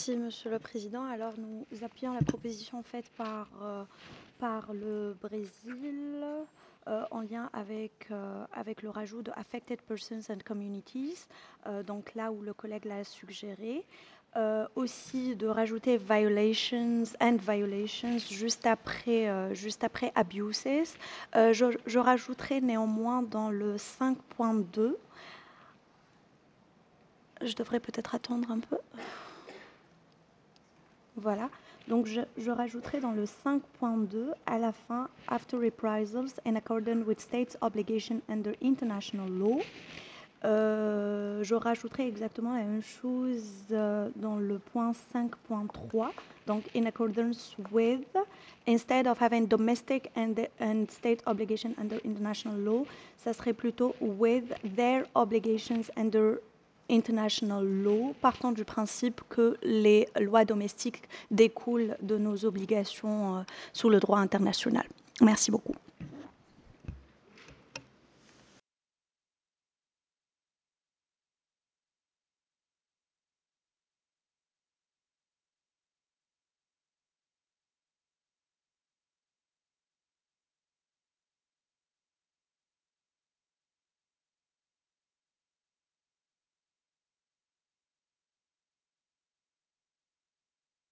Merci, Monsieur le Président. Alors, nous appuyons la proposition faite par le Brésil en lien avec le rajout de Affected Persons and Communities, donc là où le collègue l'a suggéré. Aussi de rajouter Violations and Violations juste après Abuses. Je rajouterai néanmoins dans le 5.2, je devrais peut-être attendre un peu. Voilà, donc je rajouterai dans le 5.2 à la fin After reprisals in accordance with states' obligation under international law. Je rajouterai exactement la même chose dans le point 5.3, donc in accordance with, instead of having domestic and state obligation under international law, ça serait plutôt with their obligations under international law, partant du principe que les lois domestiques découlent de nos obligations sous le droit international. Merci beaucoup.